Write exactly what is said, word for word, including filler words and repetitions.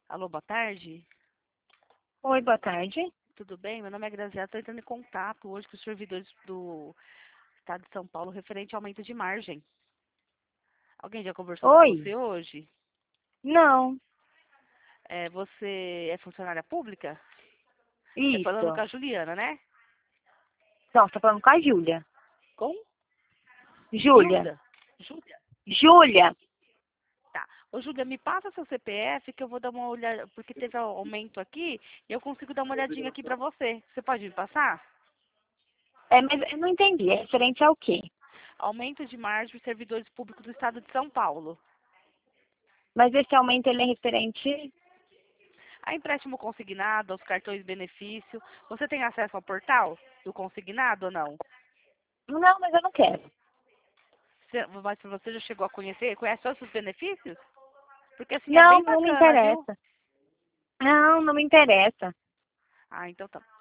Alô, boa tarde. Oi, boa tarde. Tudo bem? Meu nome é Graziela. Estou entrando em contato hoje com os servidores do Estado de São Paulo referente ao aumento de margem. Alguém já conversou com Oi? você hoje? Não, É, você é funcionária pública? É falando com isso. a Juliana, né? Não, você tá falando com a Júlia. Com Júlia. Hilda? Júlia? Júlia. Tá. Ô, Júlia, me passa seu C P F que eu vou dar uma olhada, porque teve um aumento aqui e eu consigo dar uma olhadinha aqui pra você. Você pode me passar? É, mas eu não entendi. É referente ao quê? Aumento de margem dos servidores públicos do Estado de São Paulo. Mas esse aumento, ele é referente... A empréstimo consignado, aos cartões benefício. Você tem acesso ao portal do consignado ou não? Não, mas eu não quero. Você- Mas você já chegou a conhecer? Conhece todos os benefícios? Porque assim, é Não, bem não me bacana, viu? interessa. Não, não me interessa. Ah, então tá.